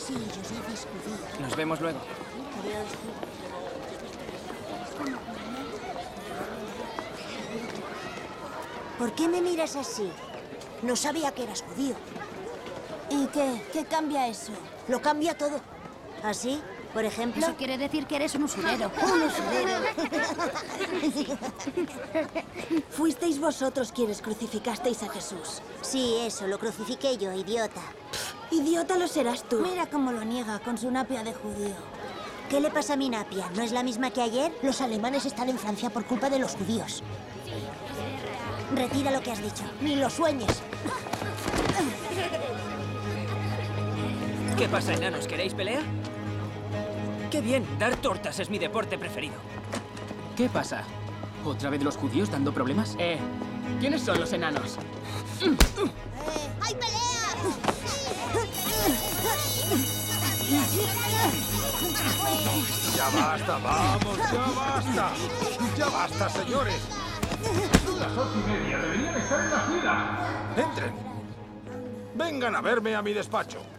Sí, yo soy judía. Nos vemos luego. ¿Por qué me miras así? No sabía que eras judío. ¿Y qué? ¿Qué cambia eso? Lo cambia todo. ¿Así? Por ejemplo. Eso quiere decir que eres un usurero. Un usurero. Fuisteis vosotros quienes crucificasteis a Jesús. Sí, eso, lo crucifiqué yo, idiota. Idiota lo serás tú. Mira cómo lo niega con su napia de judío. ¿Qué le pasa a mi napia? ¿No es la misma que ayer? Los alemanes están en Francia por culpa de los judíos. Retira lo que has dicho. Ni lo sueñes. ¿Qué pasa, enanos? ¿Queréis pelea? ¡Qué bien! Dar tortas es mi deporte preferido. ¿Qué pasa? ¿Otra vez los judíos dando problemas? ¿Quiénes son los enanos? ¡Hay pelea! ¡Ya basta, vamos! ¡Ya basta! ¡Ya basta, señores! Son las 8:30. Deberían estar en la fila. ¡Entren! Vengan a verme a mi despacho.